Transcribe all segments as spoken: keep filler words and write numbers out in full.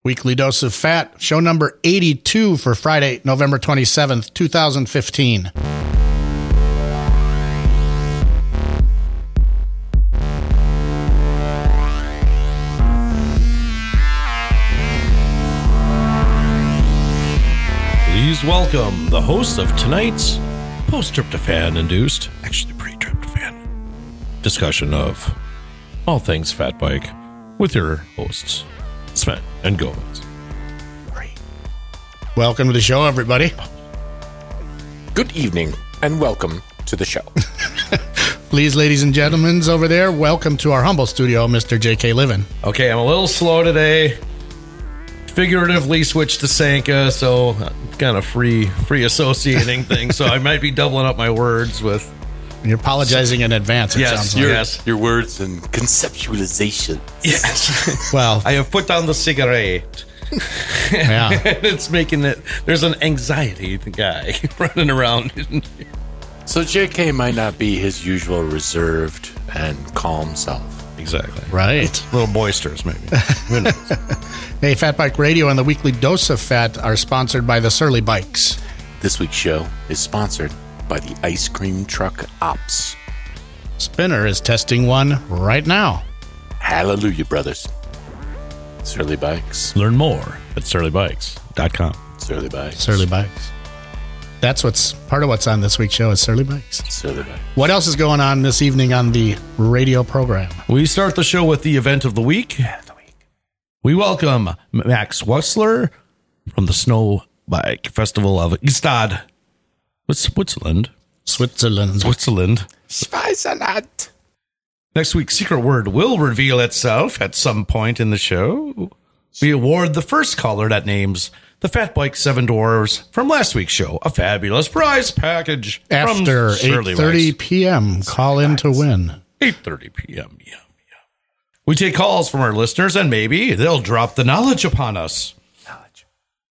Weekly Dose of Fat, show number eighty-two for Friday, November twenty-seventh, twenty fifteen. Please welcome the host of tonight's post-tryptophan-induced, actually pre-tryptophan, discussion of all things Fat Bike with your hosts, Sven and Gomez. Welcome to the show, everybody. Good evening, and welcome to the show. Please, ladies and gentlemen, over there, welcome to our humble studio, Mister J K Livin. Okay, I'm a little slow today. Figuratively switched to Sanka, so I'm kind of free free associating things, so I might be doubling up my words with... You're apologizing in advance, it Yes, sounds your, like. yes. Your words and conceptualization. Yes. Well, I have put down the cigarette. yeah. It's making it... There's an anxiety guy running around. So J K might not be his usual reserved and calm self. Exactly. Right. A little boisterous, maybe. Who knows? Hey, Fat Bike Radio and the Weekly Dose of Fat are sponsored by the Surly Bikes. This week's show is sponsored by the Ice Cream Truck Ops. Spinner is testing one right now. Hallelujah, brothers. Surly Bikes. Learn more at surly bikes dot com. Surly Bikes. Surly Bikes. That's what's part of what's on this week's show is Surly Bikes. Surly Bikes. What else is going on this evening on the radio program? We start the show with the event of the week. We welcome Max Wessler from the Snow Bike Festival of Gstaad, Switzerland. Switzerland. Switzerland. Switzerland. Next week's secret word will reveal itself at some point in the show. We award the first caller that names the Fat Bike Seven Dwarves from last week's show a fabulous prize package. After eight thirty p.m., call in to win. eight thirty p.m., yeah. We take calls from our listeners, and maybe they'll drop the knowledge upon us. Knowledge.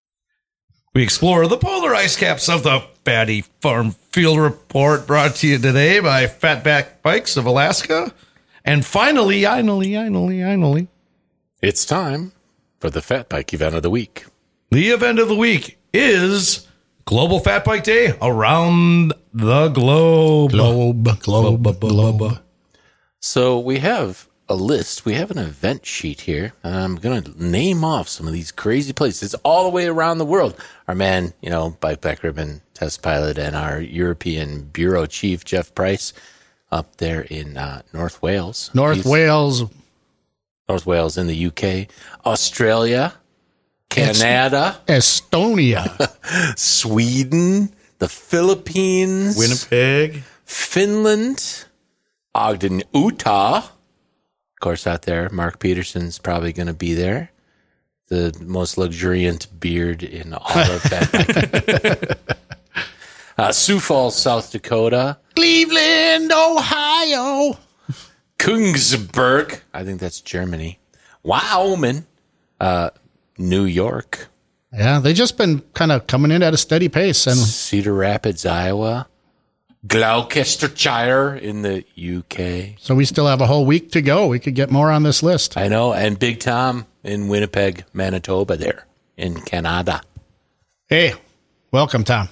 We explore the polar ice caps of the Fatty Farm Field Report, brought to you today by Fatback Bikes of Alaska. And finally, finally, finally, finally, It's time for the Fat Bike event of the week. the event of the week is Global Fat Bike Day around the globe. Globe, globe, globe. So we have a list. We have an event sheet here. I'm going to name off some of these crazy places all the way around the world. Our man, you know, Bikeback Ribbon test pilot and our European bureau chief, Jeff Price, up there in uh, North Wales. North He's, Wales. North Wales in the U K, Australia, Canada, Estonia, Sweden, the Philippines, Winnipeg. Finland, Ogden, Utah. Of course, out there, Mark Peterson's probably going to be there. The most luxuriant beard in all of that. uh, Sioux Falls, South Dakota. Cleveland, Ohio. Kungsberg. I think that's Germany. Wyoming. Uh, New York. Yeah, they just been kind of coming in at a steady pace. And Cedar Rapids, Iowa. Gloucestershire in the U K. so we still have a whole week to go. We could get more on this list. I know. And Big Tom in Winnipeg, Manitoba there in Canada. Hey, welcome, Tom.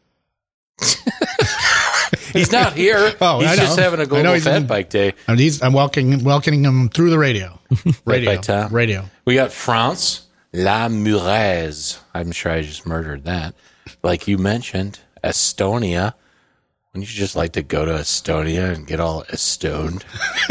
He's not here. Oh, he's I know. just having a I know global he's Fat in- Bike Day. And he's, I'm welcoming, welcoming him through the radio. Radio. by Tom. Radio. We got France, La Muraise. I'm sure I just murdered that. Like you mentioned, Estonia. Wouldn't you just like to go to Estonia and get all estoned?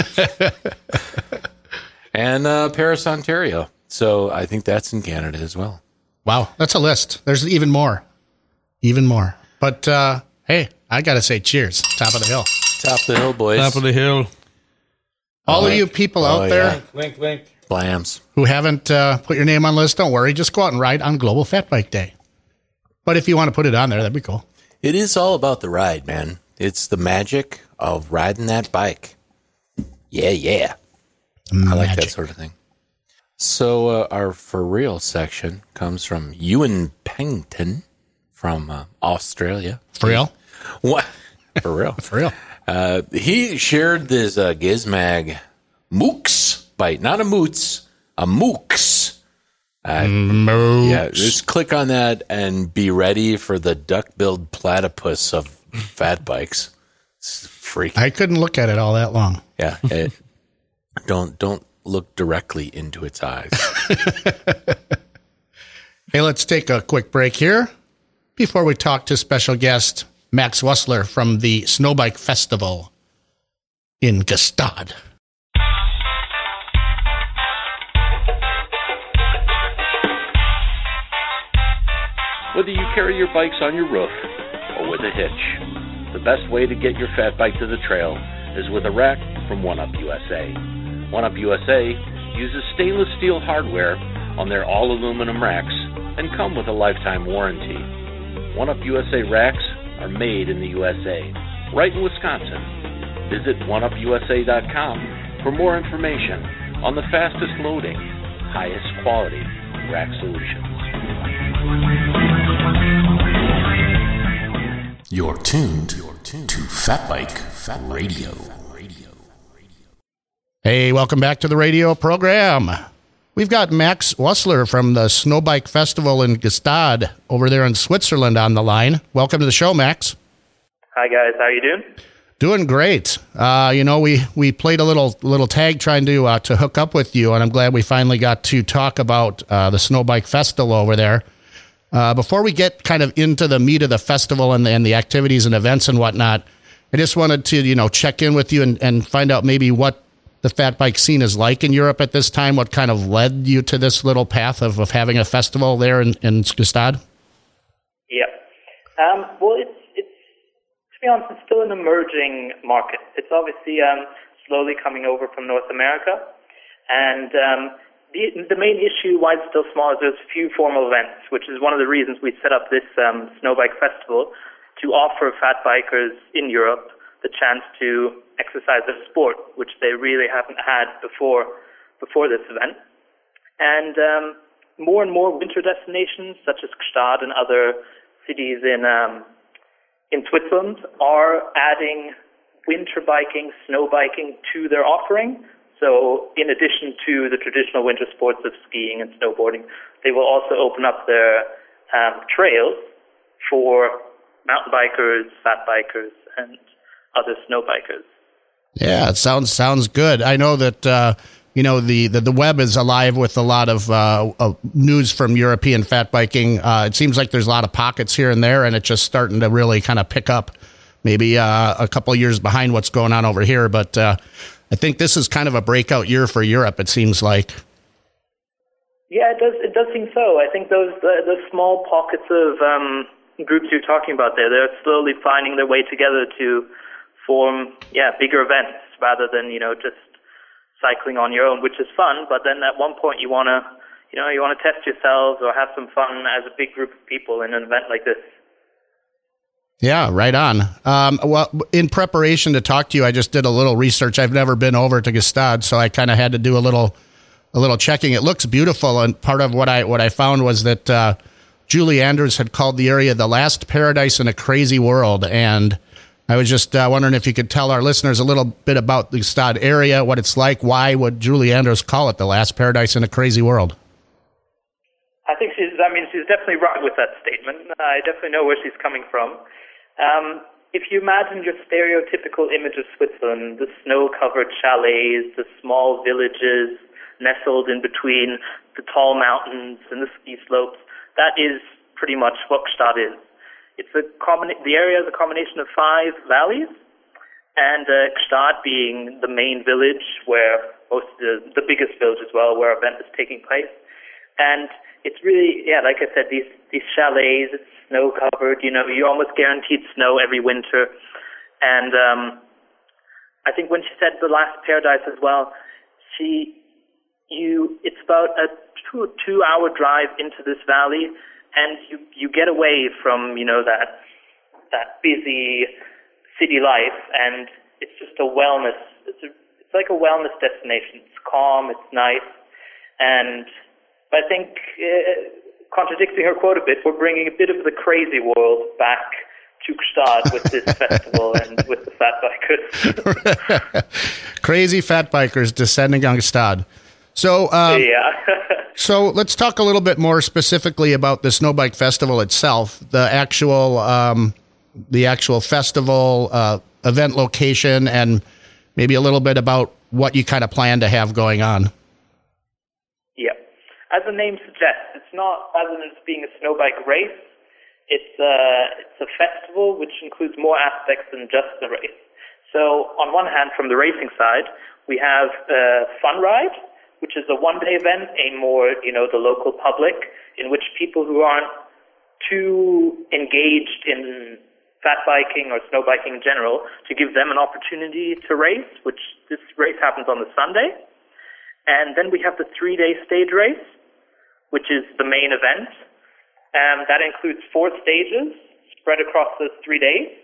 And uh, Paris, Ontario. So I think that's in Canada as well. Wow, that's a list. There's even more. Even more. But, uh, hey, I got to say cheers. Top of the hill. Top of the hill, boys. Top of the hill. All Oh, of you people out oh, there yeah. Wink, wink. Blams. who haven't uh, put your name on the list, don't worry. Just go out and ride on Global Fat Bike Day. But if you want to put it on there, that'd be cool. It is all about the ride, man. It's the magic of riding that bike. Yeah, yeah. I like that Magic. sort of thing. So uh, our for real section comes from Ewan Pennington from uh, Australia. For real? What? For real. For real. Uh, he shared this uh, Gizmag Mooks bike, not a Moots, a Mooks Uh, Moops. yeah, just click on that and be ready for the duck-billed platypus of fat bikes. It's freaky. I couldn't look at it all that long. Yeah, it, don't don't look directly into its eyes. Hey, let's take a quick break here before we talk to special guest Max Wessler from the Snowbike Festival in Gstaad. Whether you carry your bikes on your roof or with a hitch, the best way to get your fat bike to the trail is with a rack from One Up U S A. One Up U S A uses stainless steel hardware on their all-aluminum racks and come with a lifetime warranty. One Up U S A racks are made in the U S A, right in Wisconsin. Visit one up U S A dot com for more information on the fastest loading, highest quality rack solutions. You're tuned to Fat Bike Radio. Hey, welcome back to the radio program. We've got Max Wessler from the Snowbike Festival in Gstaad over there in Switzerland on the line. Welcome to the show, Max. Hi, guys. How are you doing? Doing great. Uh, you know, we, we played a little little tag trying to uh, to hook up with you, and I'm glad we finally got to talk about uh, the Snowbike Festival over there. Uh, before we get kind of into the meat of the festival and the, and the activities and events and whatnot, I just wanted to, you know, check in with you and, and find out maybe what the fat bike scene is like in Europe at this time. What kind of led you to this little path of, of having a festival there in, in Gstaad? Yeah. Um, well, it's, it's, to be honest, it's still an emerging market. It's obviously um, slowly coming over from North America. And um, the, the main issue why it's still small is there's few formal events, which is one of the reasons we set up this um, Snowbike Festival to offer fat bikers in Europe the chance to exercise their sport, which they really haven't had before before this event. And um, more and more winter destinations, such as Gstaad and other cities in um, in Switzerland, are adding winter biking, snow biking to their offering. So in addition to the traditional winter sports of skiing and snowboarding, they will also open up their um, trails for mountain bikers, fat bikers, and other snow bikers. Yeah, it sounds sounds good. I know that uh, you know the, the the web is alive with a lot of uh, uh, news from European fat biking. Uh, it seems like there's a lot of pockets here and there, and it's just starting to really kind of pick up. Maybe uh, a couple years behind what's going on over here, but uh, I think this is kind of a breakout year for Europe. It seems like. Yeah, it does. It does seem so. I think those the, the small pockets of um, groups you're talking about there, they're slowly finding their way together to form, yeah, bigger events rather than, you know, just cycling on your own, which is fun. But then at one point you want to, you know, you want to test yourselves or have some fun as a big group of people in an event like this. Yeah, right on. Um, well, in preparation to talk to you, I just did a little research. I've never been over to Gstaad, so I kind of had to do a little, a little checking. It looks beautiful, and part of what I what I found was that uh, Julie Andrews had called the area the last paradise in a crazy world, and I was just uh, wondering if you could tell our listeners a little bit about the Gstaad area, what it's like. Why would Julie Andrews call it the last paradise in a crazy world? I think she's, I mean, she's definitely right with that statement. I definitely know where she's coming from. Um, if you imagine your stereotypical image of Switzerland, the snow-covered chalets, the small villages nestled in between the tall mountains and the ski slopes, that is pretty much what Gstaad is. It's a combina- the area is a combination of five valleys, and uh, Gstaad being the main village where most of the, the biggest village as well, where our event is taking place. And it's really, yeah, like I said, these, these chalets, it's snow covered, you know, you're almost guaranteed snow every winter. And um, I think when she said the last paradise as well, she, you, it's about a two, two hour drive into this valley, and you, you get away from, you know, that that busy city life, and it's just a wellness. It's a, it's like a wellness destination. It's calm, it's nice, and I think, uh, contradicting her quote a bit, we're bringing a bit of the crazy world back to Gstaad with this festival and with the fat bikers. Crazy fat bikers descending on Gstaad. So, um, yeah. so let's talk a little bit more specifically about the Snowbike Festival itself, the actual, um, the actual festival uh, event location, and maybe a little bit about what you kind of plan to have going on. Yeah. As the name suggests, it's not other than it being a snow bike race. It's a, it's a festival which includes more aspects than just the race. So on one hand, from the racing side, we have a fun ride, which is a one-day event aimed more, you know, the local public, in which people who aren't too engaged in fat biking or snow biking in general, to give them an opportunity to race, which this race happens on the Sunday. And then we have the three-day stage race, which is the main event. Um, that includes four stages spread across those three days.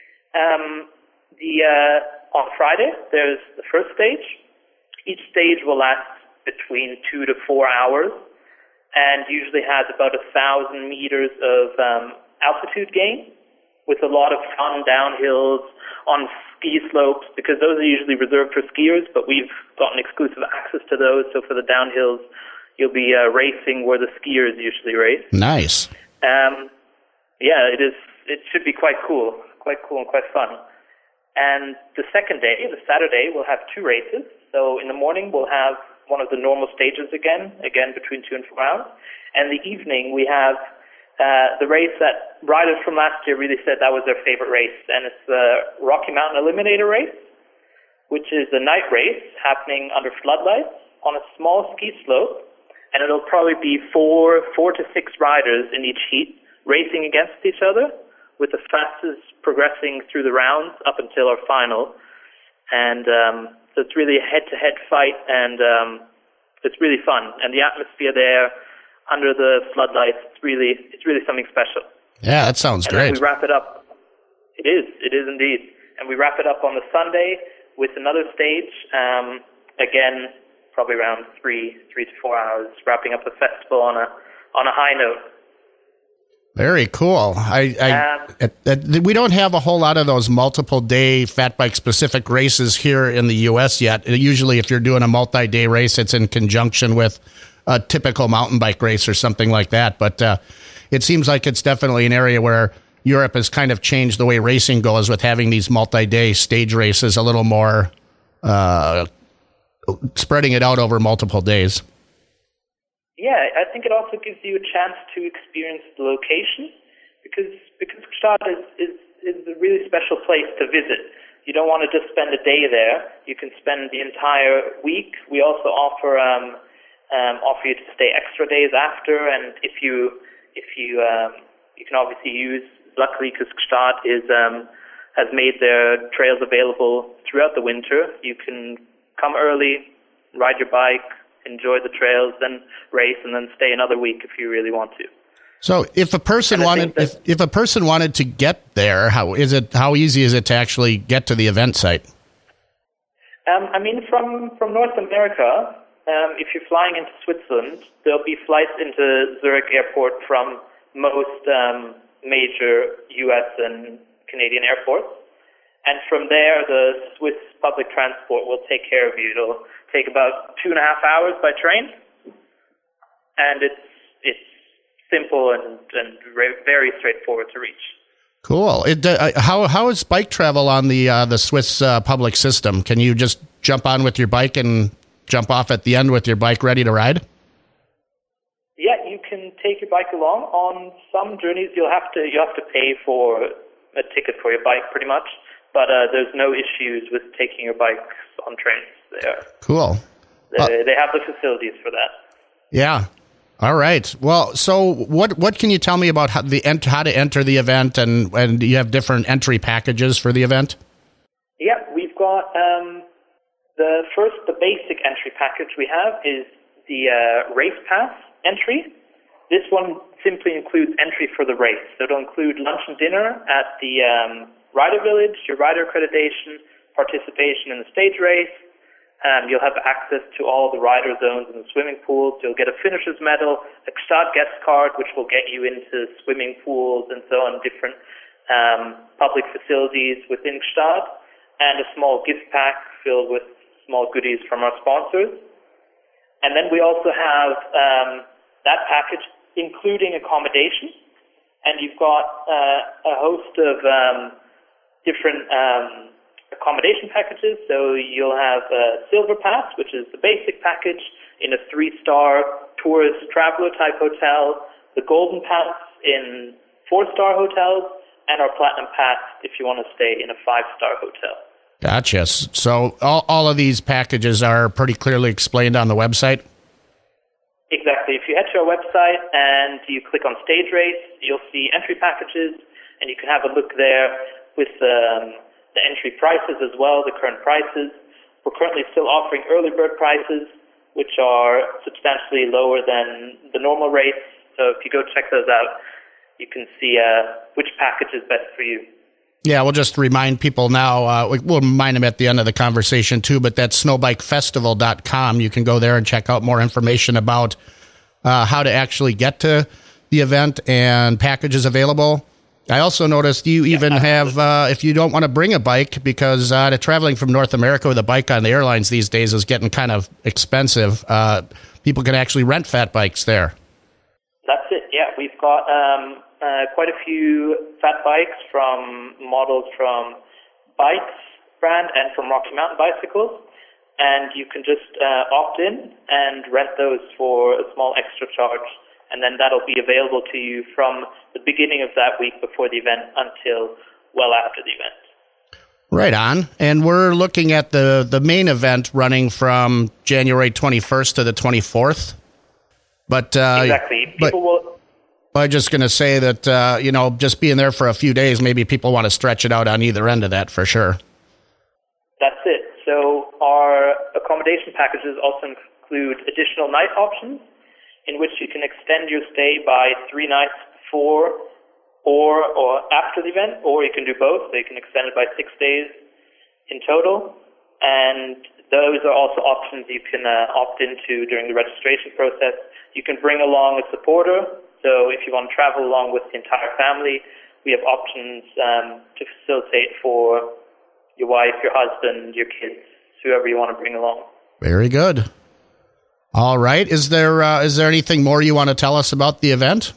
Um, the uh, on Friday, there's the first stage. Each stage will last between two to four hours and usually has about a thousand meters of um, altitude gain with a lot of fun downhills on ski slopes, because those are usually reserved for skiers, but we've gotten exclusive access to those. So for the downhills, you'll be uh, racing where the skiers usually race. Nice. Um, yeah, it is. It should be quite cool, quite cool and quite fun. And the second day, the Saturday, we'll have two races. So in the morning, we'll have one of the normal stages again, again between two and four hours. And the evening, we have uh, the race that riders from last year really said that was their favorite race, and it's the Rocky Mountain Eliminator Race, which is a night race happening under floodlights on a small ski slope. And it'll probably be four, four to six riders in each heat racing against each other, with the fastest progressing through the rounds up until our final. And um, so it's really a head-to-head fight, and um, it's really fun. And the atmosphere there, under the floodlights, it's really, it's really something special. Yeah, that sounds and great. We wrap it up. It is, it is indeed. And we wrap it up on the Sunday with another stage. Um, again. Probably around three, three to four hours, wrapping up the festival on a on a high note. Very cool. I, I um, at, at, we don't have a whole lot of those multiple day fat bike specific races here in the U S yet. Usually, if you're doing a multi day race, it's in conjunction with a typical mountain bike race or something like that. But uh, it seems like it's definitely an area where Europe has kind of changed the way racing goes, with having these multi day stage races a little more. Uh, spreading it out over multiple days. Yeah, I think it also gives you a chance to experience the location, because because Gstaad is, is, is a really special place to visit. You don't want to just spend a day there. You can spend the entire week. We also offer um, um, offer you to stay extra days after, and if you if you um, you can obviously use, luckily because Gstaad is um, has made their trails available throughout the winter. You can come early, ride your bike, enjoy the trails, then race, and then stay another week if you really want to. So, if a person wanted, if, if a person wanted to get there, how is it? How easy is it to actually get to the event site? Um, I mean, from from North America, um, if you're flying into Switzerland, there'll be flights into Zurich Airport from most um, major U S and Canadian airports. And from there, the Swiss public transport will take care of you. It'll take about two and a half hours by train, and it's it's simple and, and very straightforward to reach. Cool. It, uh, how how is bike travel on the uh, the Swiss uh, public system? Can you just jump on with your bike and jump off at the end with your bike ready to ride? Yeah, you can take your bike along. On some journeys, you'll have to you have to pay for a ticket for your bike, pretty much. But uh, there's no issues with taking your bikes on trains there. Cool. They, uh, they have the facilities for that. Yeah. All right. Well, so what what can you tell me about how the ent- how to enter the event, and and do you have different entry packages for the event? Yeah, we've got um, the first the basic entry package we have is the uh, race pass entry. This one simply includes entry for the race. So it'll include lunch and dinner at the um, Rider Village, your rider accreditation, participation in the stage race. Um, you'll have access to all the rider zones in the swimming pools. You'll get a finisher's medal, a Gstaad guest card, which will get you into swimming pools and so on, different um, public facilities within Gstaad, and a small gift pack filled with small goodies from our sponsors. And then we also have um, that package including accommodation, and you've got uh, a host of um, different um, accommodation packages. So you'll have a Silver Pass, which is the basic package in a three-star tourist traveler type hotel, the Golden Pass in four-star hotels, and our Platinum Pass if you want to stay in a five-star hotel. Gotcha. So all, all of these packages are pretty clearly explained on the website? Exactly. If you head to our website and you click on Stage Race, you'll see entry packages, and you can have a look there with um, the entry prices as well, the current prices. We're currently still offering early bird prices, which are substantially lower than the normal rates. So if you go check those out, you can see uh, which package is best for you. Yeah, we'll just remind people now, uh, we'll remind them at the end of the conversation too, but that's snowbike festival dot com. You can go there and check out more information about uh, how to actually get to the event and packages available. I also noticed you even yeah, have, uh, if you don't want to bring a bike, because uh, the traveling from North America with a bike on the airlines these days is getting kind of expensive. Uh, people can actually rent fat bikes there. That's it, yeah. We've got um, uh, quite a few fat bikes from models from Bikes brand and from Rocky Mountain Bicycles, and you can just uh, opt in and rent those for a small extra charge, and then that'll be available to you from the beginning of that week before the event until well after the event. Right on. And we're looking at the, the main event running from January twenty-first to the twenty-fourth. But uh, exactly. People but, will. I'm just going to say that, uh, you know, just being there for a few days, maybe people want to stretch it out on either end of that for sure. That's it. So our accommodation packages also include additional night options in which you can extend your stay by three nights before or, or after the event, or you can do both. So you can extend it by six days in total. And those are also options you can uh, opt into during the registration process. You can bring along a supporter. So if you want to travel along with the entire family, we have options um, to facilitate for your wife, your husband, your kids, whoever you want to bring along. Very good. All right. Is there uh, is there anything more you want to tell us about the event?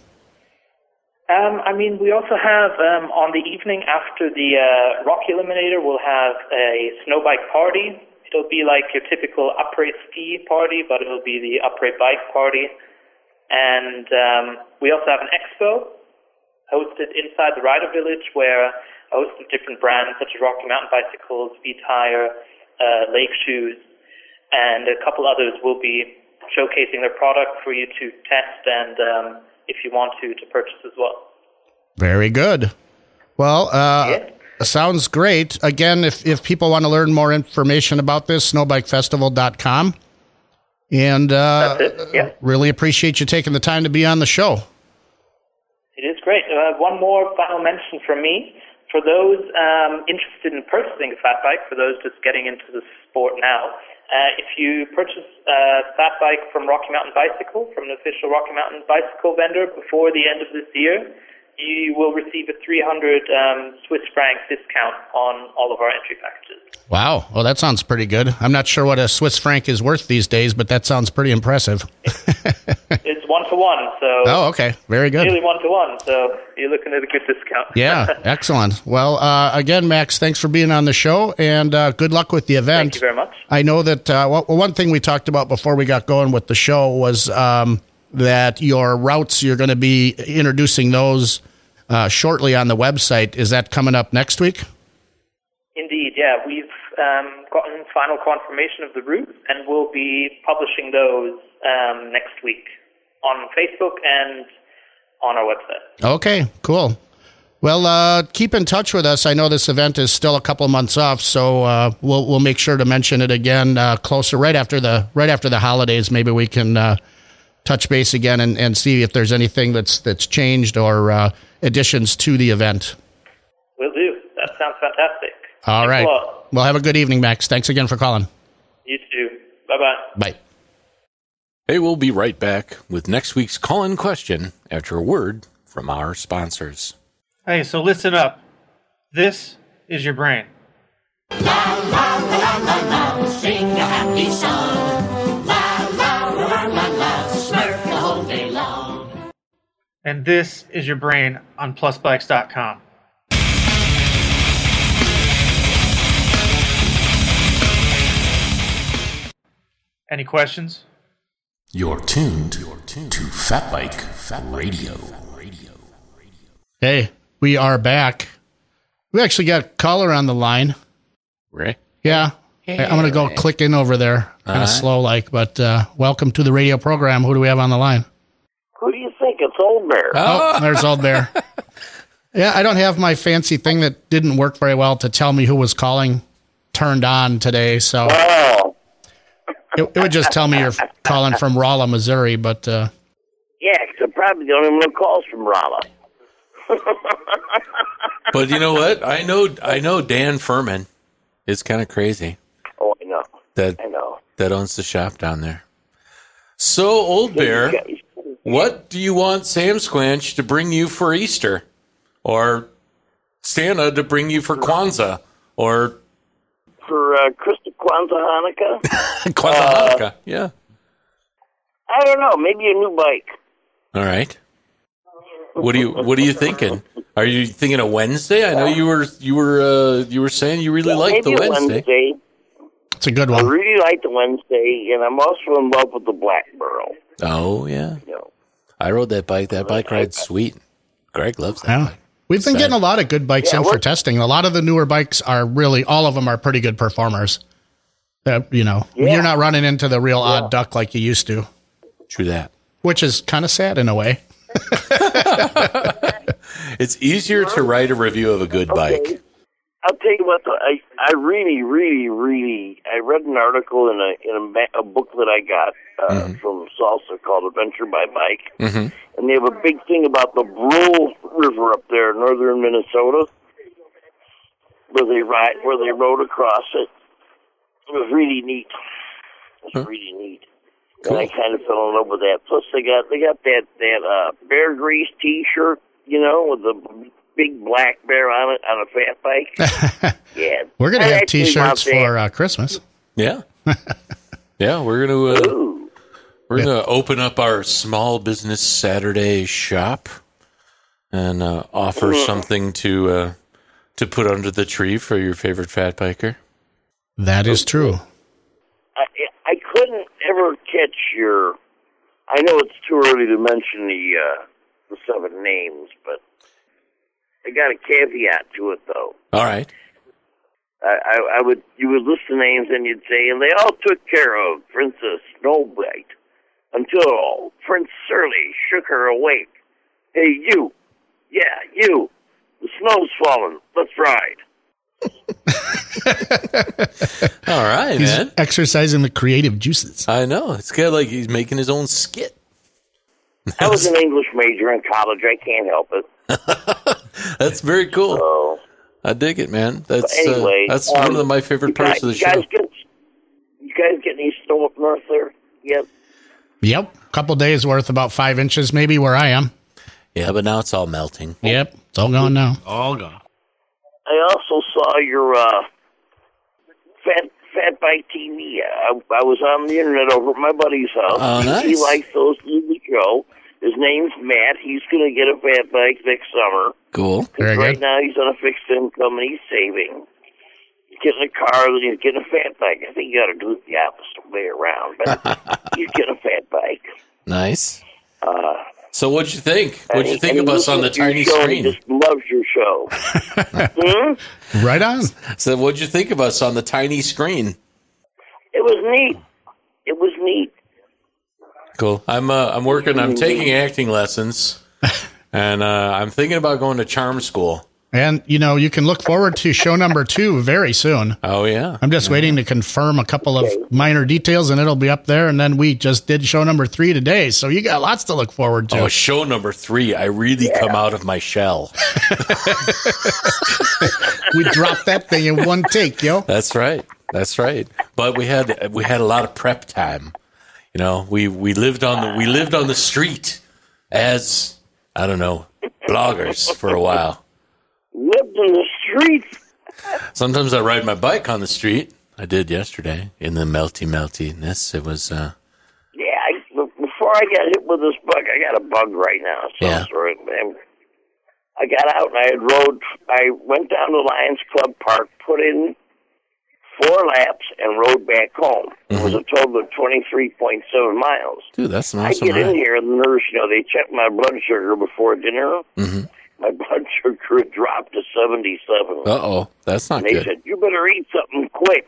Um, I mean, we also have, um, on the evening after the uh, Rocky Eliminator, we'll have a snow bike party. It'll be like your typical upright ski party, but it'll be the upright bike party. And um, we also have an expo hosted inside the Rider Village where a host of different brands such as Rocky Mountain Bicycles, V-Tire, uh, Lake Shoes, and a couple others will be showcasing their product for you to test and, um, if you want to, to purchase as well. Very good. Well, uh, yeah. Sounds great. Again, if, if people want to learn more information about this, snowbike festival dot com. And uh, That's it. Yeah. Really appreciate you taking the time to be on the show. It is great. Uh, one more final mention from me. For those um, interested in purchasing a fat bike, for those just getting into the sport now, uh, if you purchase a fat bike from Rocky Mountain Bicycle, from an official Rocky Mountain Bicycle vendor before the end of this year, you will receive a three hundred um, Swiss franc discount on all of our entry packages. Wow. Well, that sounds pretty good. I'm not sure what a Swiss franc is worth these days, but that sounds pretty impressive. It's one to one, so. Oh, okay. Very good. Nearly one to one, so you're looking at a good discount. Yeah, excellent. Well, uh, again, Max, thanks for being on the show, and uh, good luck with the event. Thank you very much. I know that uh, well, one thing we talked about before we got going with the show was um, that your routes, you're going to be introducing those uh, shortly on the website. Is that coming up next week? Indeed, yeah. We've um, gotten final confirmation of the route, and we'll be publishing those um, next week on Facebook and on our website. Okay, cool. Well, uh, keep in touch with us. I know this event is still a couple months off, so uh, we'll we'll make sure to mention it again uh, closer, right after the right after the holidays. Maybe we can uh, touch base again and, and see if there's anything that's that's changed or uh, additions to the event. Will do. That sounds fantastic. All Thanks right. Well, have a good evening, Max. Thanks again for calling. You too. Bye-bye. Bye. Hey, we'll be right back with next week's call-in question after a word from our sponsors. Hey, so listen up. This is your brain. La, la, la, la, la, sing a happy song. La, la, la. And this is your brain on plus bikes dot com. Any questions? You're tuned to Fat Bike Fat Radio. Hey, we are back. We actually got a caller on the line. Right? Yeah. Yeah. I'm going to go click in over there. Kind of right. slow like, but uh, welcome to the radio program. Who do we have on the line? Who do you think? It's Old Bear. Oh, there's Old Bear. Yeah, I don't have my fancy thing that didn't work very well to tell me who was calling turned on today, so Oh, it, it would just tell me you're calling from Rolla, Missouri, but uh, yeah, 'cause I'm probably the only one who calls from Rolla. But you know what? I know I know Dan Furman. It's kind of crazy Oh, I know. that I know. that owns the shop down there. So, Old Bear, what do you want Sam Squanch to bring you for Easter? Or Santa to bring you for Kwanzaa? Or For uh, Christmas, Kwanzaa, Hanukkah? Kwanzaa Uh, Hanukkah? Yeah. I don't know. Maybe a new bike. All right. What do you What are you thinking? Are you thinking of Wednesday? I know you were you were uh, you were saying you really Yeah, like the maybe a Wednesday. Wednesday. it's a good I one. really like the Wednesday, and I'm also in love with the Black Burrow. Oh yeah, You know. I rode that bike. That bike ride's sweet. Greg loves that Yeah. bike. We've been Sad. getting a lot of good bikes Yeah, in for we're- testing. A lot of the newer bikes are really, all of them are pretty good performers. Uh, you know, Yeah. you're not running into the real odd duck like you used to, True that. which is kind of sad in a way. It's easier to write a review of a good bike. Okay. I'll tell you what, though, I I really, really, really, I read an article in a in a, ma- a book that I got uh, from Salsa called Adventure by Bike, Mhm. and they have a big thing about the Brule River up there in northern Minnesota, where they ride, where they rode across it. It was really neat. It was really neat. Cool. And I kind of fell in love with that. Plus, they got they got that that uh, Bear Grease T-shirt, you know, with the big black bear on it on a fat bike. Yeah, We're going to I have actually T-shirts want that. for uh, Christmas. Yeah. Yeah, we're gonna uh, Ooh. we're gonna open up our small business Saturday shop and uh, offer something to uh, to put under the tree for your favorite fat biker. That is true. I, I couldn't ever catch your. I know it's too early to mention the uh, the seven names, but I got a caveat to it though. All right. I, I, I would you would list the names and you'd say, and they all took care of Princess Snowbite until Prince Surly shook her awake. Hey, you, yeah, you. The snow's falling. Let's ride. All right, He's man. exercising the creative juices. I know. It's kind of like he's making his own skit. I was an English major in college. I can't help it. That's very cool. So. I dig it, man. That's But anyway, uh, that's um, one of the, my favorite you parts guys, of the you guys show. Get, you guys get any snow up north there? Yep. Yep. A couple days worth, about five inches maybe where I am. Yeah, but now it's all melting. Yep. It's all gone now. All gone. I also saw your uh, Fat Fat Bike T V. I, I was on the internet over at my buddy's house. Oh, nice. He likes those to the show. His name's Matt. He's going to get a fat bike next summer. Cool. Very right good. now he's on a fixed income and he's saving. He's getting a car, then he's getting a fat bike. I think you got to do it the opposite way around, but he's getting a fat bike. Nice. Uh, So what'd you think? What'd you and think he of us on the listens to your tiny show and screen? He just loves your show. hmm? Right on. So what'd you think of us on the tiny screen? It was neat. It was neat. Cool. I'm uh, I'm working. I'm taking acting lessons, and uh, I'm thinking about going to charm school. And, you know, you can look forward to show number two very soon. Oh yeah. I'm just waiting to confirm a couple of minor details, and it'll be up there. And then we just did show number three today, so you got lots to look forward to. Oh, show number three. I really come out of my shell. We dropped that thing in one take, yo. That's right. That's right. But we had we had a lot of prep time. You know, we, we lived on the we lived on the street as I don't know bloggers for a while. Lived in the streets. Sometimes I ride my bike on the street. I did yesterday in the melty meltiness. It was uh, Yeah, I, before before I got hit with this bug, I got a bug right now. So Yeah. sorry, man. I got out and I had rode, I went down to Lions Club Park, put in four laps, and rode back home. Mm-hmm. It was a total of twenty-three point seven miles. Dude, that's an awesome I get ride. in here, and the nurse, you know, they check my blood sugar before dinner. Mm-hmm. My blood sugar had dropped to seventy-seven. Uh-oh, that's not and they good. said, you better eat something quick.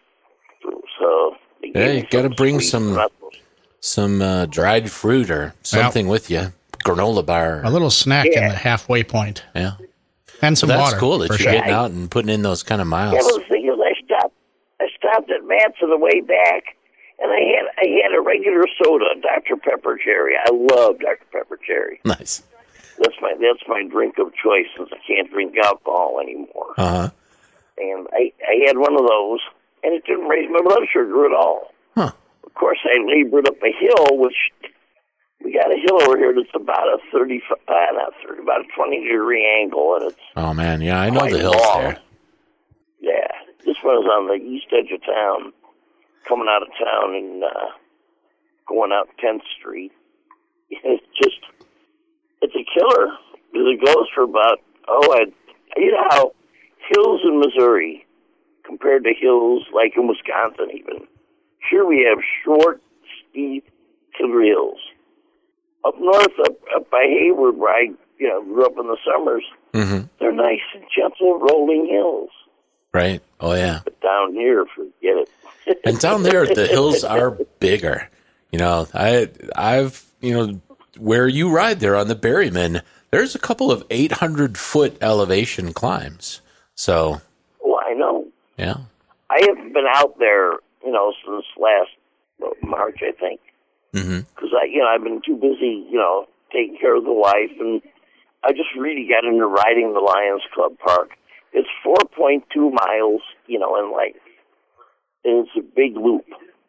So, they Yeah, gave you me got to some bring sweet some pretzels. some uh, dried fruit or something with you. Granola bar. A little snack Yeah. in the halfway point. Yeah. And some That's water. cool that for you're sure. getting out and putting in those kind of miles. Yeah, well, the thing is, I stopped. I stopped at Matt's on the way back, and I had I had a regular soda, Doctor Pepper Cherry. I love Doctor Pepper Cherry. Nice. That's my that's my drink of choice since I can't drink alcohol anymore. Uh-huh. And I I had one of those, and it didn't raise my blood sugar at all. Huh. Of course, I labored up a hill, which we got a hill over here that's about a thirty, uh, not thirty, about a twenty degree angle, and it's Oh, man. Yeah, I know quite the hills long. there. Yeah, this one is on the east edge of town, coming out of town and uh, going out tenth Street. It's just, it's a killer because it goes for about, oh, I, you know how hills in Missouri compared to hills like in Wisconsin even. Here we have short, steep, killer hills. Up north, up, up by Hayward, where I you know, grew up in the summers, Mm-hmm. they're nice and gentle rolling hills. Right. Oh, yeah. But down here, forget it. And down there, the hills are bigger. You know, I, I've, you know, where you ride there on the Berryman, there's a couple of eight hundred foot elevation climbs. So, Well, I know. yeah. I haven't been out there, you know, since last well, March, I think. Mm-hmm. Because I, you know, I've been too busy, you know, taking care of the wife, and I just really got into riding the Lions Club Park. It's four point two miles, you know, in length, and it's a big loop.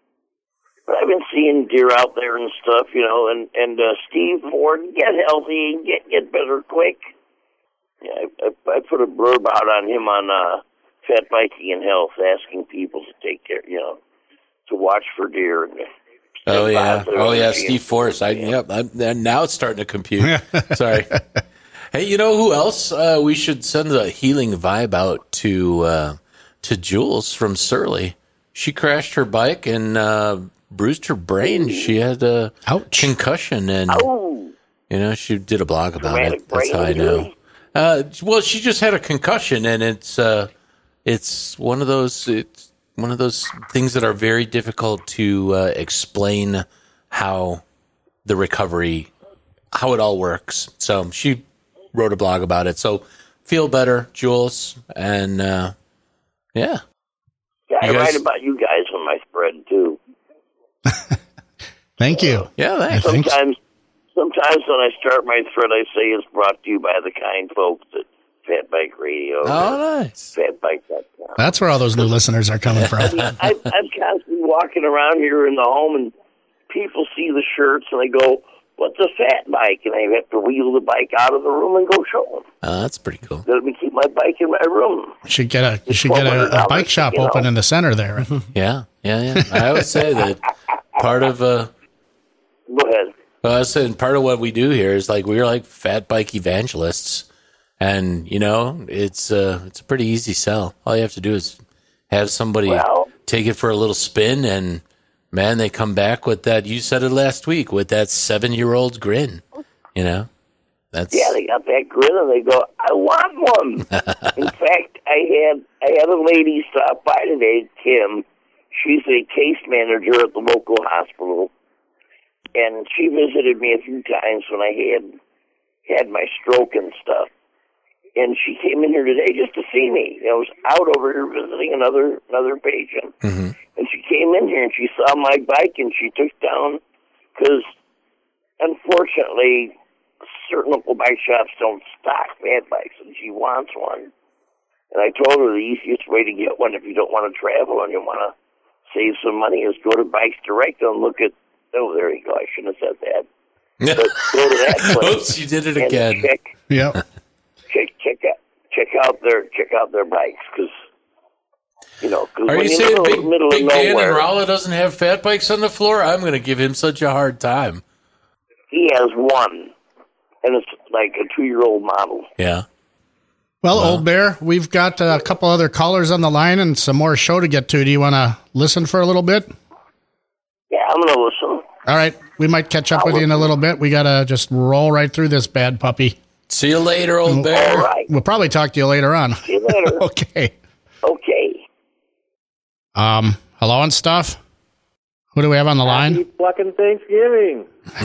But I've been seeing deer out there and stuff, you know, and and uh, Steve Ford, get healthy, get get better quick. Yeah, I, I, I put a blurb out on him on uh, Fat Biking and Health, asking people to take care, you know, to watch for deer. And Oh, yeah. positive Oh, yeah. energy. Steve Forrest. I, yep. I'm, and now it's starting to compute. Sorry. Hey, you know who else? Uh, we should send a healing vibe out to uh, to Jules from Surly. She crashed her bike and uh, bruised her brain. She had a Ouch. concussion, and Oh, you know she did a blog about Traumatic it. That's brain how I know. injury? Uh, well, she just had a concussion, and it's uh, it's one of those it's one of those things that are very difficult to uh, explain how the recovery, how it all works. So she wrote a blog about it. So feel better, Jules, and uh, yeah. yeah, I You guys- write about you guys on my spread too. Thank you. Yeah, I thanks. think Sometimes, sometimes when I start my thread, I say it's brought to you by the kind folks at Fat Bike Radio. Oh, nice. Fat Bike dot com. that's where all those new listeners are coming from. I, I'm constantly walking around here in the home, and people see the shirts, and they go, "What's a fat bike?" And I have to wheel the bike out of the room and go show them. Uh, that's pretty cool. Let me keep my bike in my room. You should get a you should get a, a bike shop you know. open in the center there. Yeah, yeah, yeah. I would say that part of uh, Go ahead. well, I was saying part of what we do here is like we're like fat bike evangelists, and you know it's uh, it's a pretty easy sell. All you have to do is have somebody Well- take it for a little spin, and man, they come back with that. You said it last week with that seven year old grin. You know, that's Yeah, they got that grin, and they go, "I want one." In fact, I had I had a lady stop by today, Kim. She's a case manager at the local hospital, and she visited me a few times when I had had my stroke and stuff. And she came in here today just to see me. I was out over here visiting another another patient, Mhm. and she came in here and she saw my bike and she took down because, unfortunately, certain local bike shops don't stock fat bikes, and she wants one. And I told her the easiest way to get one if you don't want to travel and you want to save some money is go to Bikes Direct and look at. Oh, there you go. I shouldn't have said that. But go to that place. Oops, you did it and again. Check, Yep. check, check out, check out their, check out their bikes because, you know, because Are when you you're in saying the Big, middle Big of Dan in nowhere, Rolla doesn't have fat bikes on the floor? I'm going to give him such a hard time. he has one, and it's like a two-year-old model. Yeah. Well, well, Old Bear, we've got a couple other callers on the line and some more show to get to. Do you want to listen for a little bit? Yeah, I'm going to listen. All right. We might catch up I'll with listen. you in a little bit. We got to just roll right through this bad puppy. See you later, Old Bear. All right. We'll probably talk to you later on. See you later. Okay. Okay. Um, hello and stuff. Who do we have on the line? Happy fucking Thanksgiving.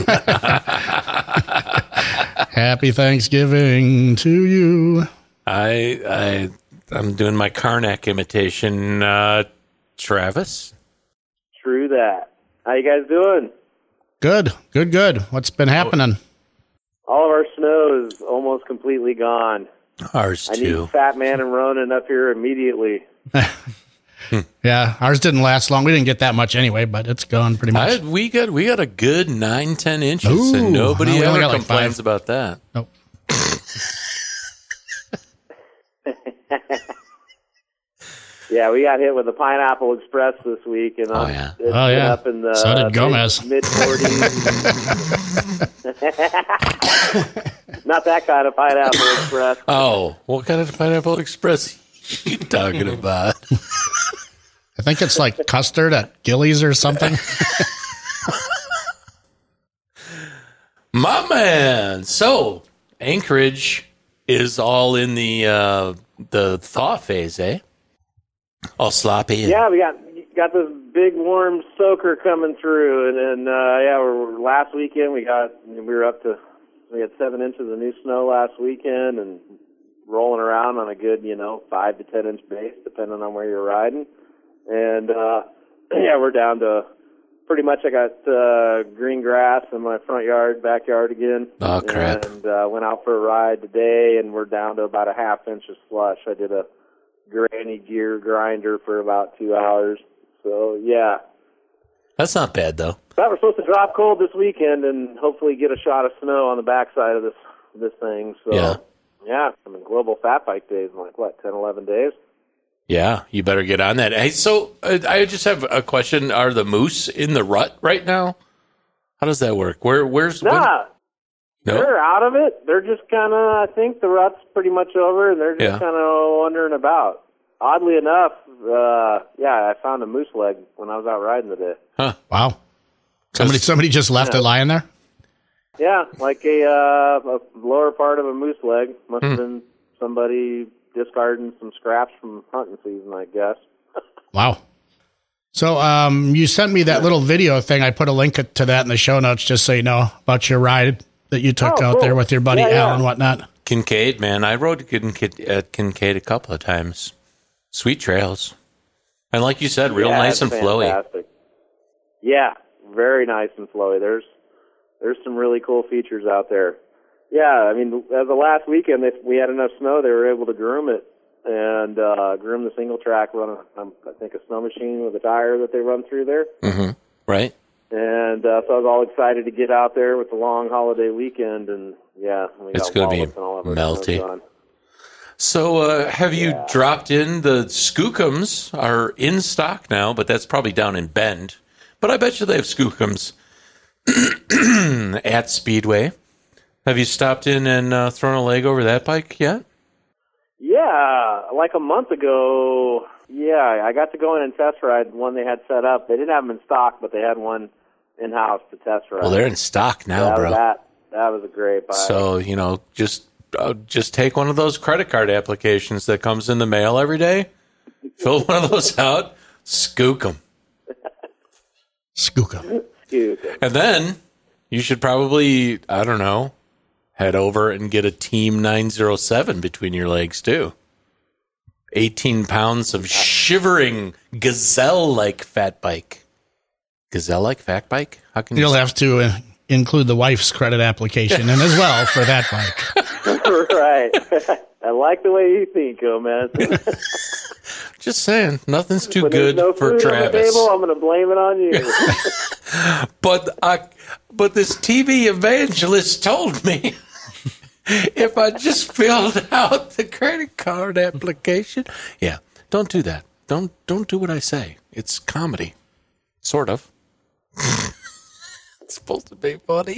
Happy Thanksgiving to you. I I I'm doing my Karnak imitation, uh, Travis. True that. How you guys doing? Good, good, good. What's been happening? All of our snow is almost completely gone. Ours I too. need Fat Man and Ronan up here immediately. Yeah, ours didn't last long. We didn't get that much anyway, but it's gone pretty much. I, we got we got a good nine ten inches, Ooh, and nobody well, we only ever got like complains five. about that. Nope. Yeah, we got hit with the Pineapple Express this week, and Oh, um, yeah. it's Oh, been yeah. up in the So did Gomez. mid forties. Not that kind of Pineapple Express. Oh, what kind of Pineapple Express are you talking about? I think it's like custard at Gillies or something. My man. So Anchorage is all in the uh, the thaw phase, eh? All sloppy. and- Yeah, we got got this big warm soaker coming through, and then uh, yeah, we're, last weekend we got we were up to we had seven inches of new snow last weekend, and rolling around on a good you know five to ten inch base, depending on where you're riding. And uh, yeah, we're down to pretty much. I got uh, green grass in my front yard, backyard again. Oh, crap. And uh, went out for a ride today, and we're down to about a half inch of slush. I did a granny gear grinder for about two hours. So, yeah. That's not bad, though. But we're supposed to drop cold this weekend and hopefully get a shot of snow on the backside of this this thing. So, Yeah. yeah, I mean, global fat bike days in like, what, ten, eleven days? Yeah, you better get on that. Hey, so uh, I just have a question. Are the moose in the rut right now? How does that work? Where, where's when- Nah, no? they're out of it. They're just kind of, I think the rut's pretty much over, and they're just Yeah. kind of wandering about. Oddly enough, uh, yeah, I found a moose leg when I was out riding today. Huh? Wow. Somebody somebody just left Yeah. it lying there? Yeah, like a, uh, a lower part of a moose leg. Must have Hmm. been somebody discarding some scraps from hunting season, I guess. Wow. So um, you sent me that little video thing. I put a link to that in the show notes just so you know about your ride that you took Oh, out cool. there with your buddy Yeah, yeah. Al and whatnot. Kincaid, man. I rode Kincaid, at Kincaid a couple of times. Sweet trails. And like you said, real Yeah, nice and it's flowy. fantastic. Yeah, very nice and flowy. There's there's some really cool features out there. Yeah, I mean, as the last weekend, if we had enough snow, they were able to groom it and uh, groom the single track, run, a, um, I think, a snow machine with a tire that they run through there. Mm-hmm. Right? And uh, so I was all excited to get out there with the long holiday weekend, and yeah, we It's got gonna be wallets and all of our melty. snow gone. So uh, have you Yeah. dropped in? The Skookums are in stock now, but that's probably down in Bend. But I bet you they have Skookums at Speedway. Have you stopped in and uh, thrown a leg over that bike yet? Yeah, like a month ago, yeah, I got to go in and test ride one they had set up. They didn't have them in stock, but they had one in-house to test ride. Well, they're in stock now, that, bro. That, that was a great bike. So, you know, just uh, just take one of those credit card applications that comes in the mail every day, fill one of those out, skook them. Skook 'em. Excuse me. And then you should probably, I don't know, head over and get a Team nine oh seven between your legs, too. eighteen pounds of shivering gazelle-like fat bike. Gazelle-like fat bike? How can you You'll say- have to uh, include the wife's credit application in as well for that bike. Right. I like the way you think, oh man. Just saying, nothing's too when good there's no for food on the Travis. table, I'm going to blame it on you. But uh, but this T V evangelist told me if I just filled out the credit card application, yeah, don't do that. Don't don't do what I say. It's comedy, sort of. It's supposed to be funny.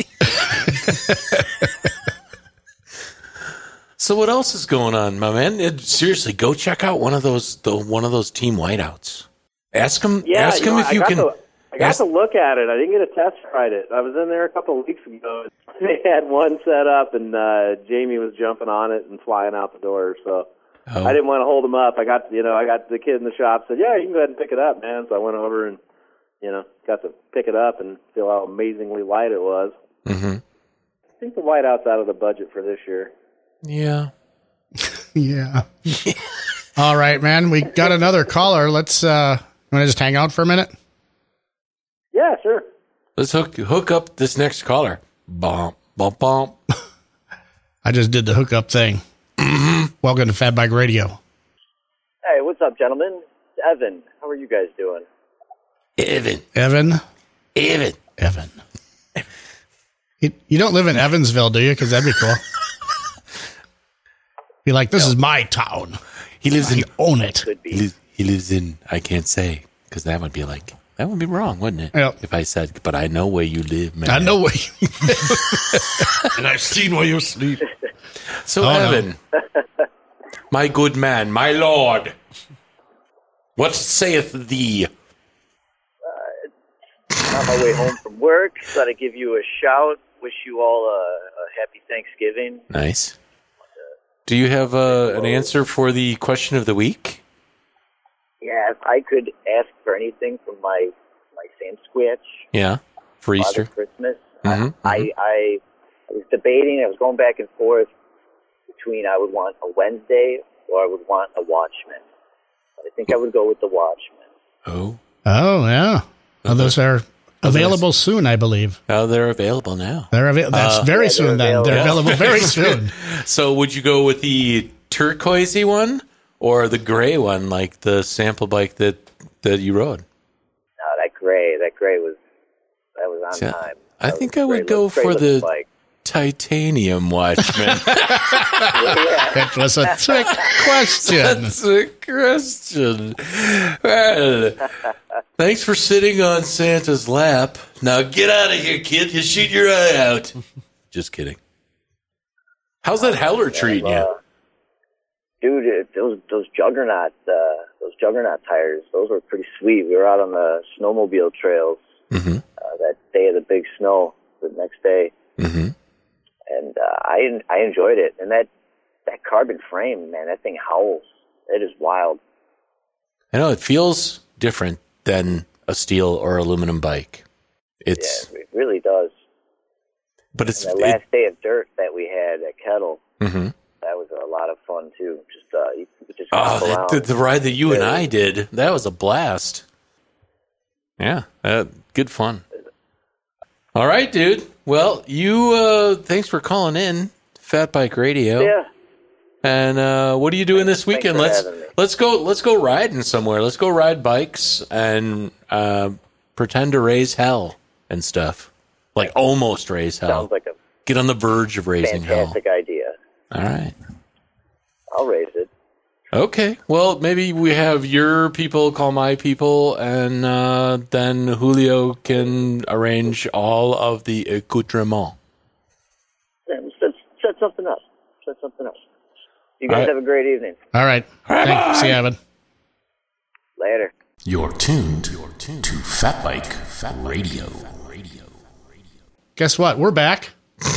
So what else is going on, my man? It, seriously, go check out one of those the one of those team whiteouts. Ask him. Yeah, ask you him know, if I you got can. To, I got ask, to look at it. I didn't get a test ride it. I was in there a couple of weeks ago. They had one set up, and uh, Jamie was jumping on it and flying out the door. So oh. I didn't want to hold him up. I got you know I got the kid in the shop said, "Yeah, you can go ahead and pick it up, man." So I went over and you know got to pick it up and feel how amazingly light it was. Mm-hmm. I think the whiteout's out of the budget for this year. Yeah. Yeah. All right, man. We got another caller. Let's uh want to just hang out for a minute? Yeah, sure. Let's hook hook up this next caller. Bump, bump, bump. I just did the hookup thing. Mm-hmm. Welcome to Fat Bike Radio. Hey, what's up, gentlemen? It's Evan. How are you guys doing? Evan. Evan. Evan. Evan. You, you don't live in Evansville, do you? Because that'd be cool. Be like, this no. is my town. He lives I in. own it. Could be. He lives, he lives in. I can't say because that would be like that would be wrong, wouldn't it? Yep. If I said, but I know where you live, man. I know where you live, and I've seen where you sleep. So, oh, Evan, no. my good man, my lord, what saith thee? On my way home from work, thought I'd give you a shout. Wish you all a, a happy Thanksgiving. Nice. Do you have uh, an answer for the question of the week? Yeah, if I could ask for anything from my my Sam Squatch. Yeah, for Easter, Christmas. Mm-hmm, I, mm-hmm. I I was debating. I was going back and forth between I would want a Wednesday or I would want a Watchman. But I think I would go with the Watchman. Oh. Oh yeah. Oh, those are available soon, I believe. Oh, they're available now. They're available. That's uh, very yeah, soon. They're then they're available very soon. So, would you go with the turquoisey one or the gray one, like the sample bike that that you rode? No, that gray. That gray was that was on yeah, time. I That think I would look, go for the bike. titanium Watchman. That was a trick question. That's a question. Well, thanks for sitting on Santa's lap. Now get out of here, kid. You shoot your eye out. Just kidding. How's that Heller treating uh, you? Dude, it, those those juggernaut uh, those juggernaut tires, those were pretty sweet. We were out on the snowmobile trails Mm-hmm. uh, that day of the big snow. The next day. Mm-hmm. And uh, I I enjoyed it. And that, that carbon frame, man, that thing howls. It is wild. I know it feels different than a steel or aluminum bike. It's yeah, it really does. But it's and the last it, day of dirt that we had at Kettle, mm-hmm. that was a lot of fun too. Just uh, you could just oh, around. The, the ride that you and I did, that was a blast. Yeah, uh, good fun. All right, dude. Well, you uh, thanks for calling in, Fat Bike Radio. Yeah. And uh, what are you doing this weekend? Let's let's go let's go riding somewhere. Let's go ride bikes and uh, pretend to raise hell and stuff. Like almost raise hell. Sounds like a get on the verge of raising fantastic hell. idea. All right. I'll raise it. Okay. Well, maybe we have your people call my people, and uh, then Julio can arrange all of the accoutrement. Yeah, set, set something up. Set something up. You guys right. have a great evening. All right. Thanks, See you, Evan. Later. You're tuned, You're tuned to Fat Bike Fat Radio. Radio. Guess what? We're back.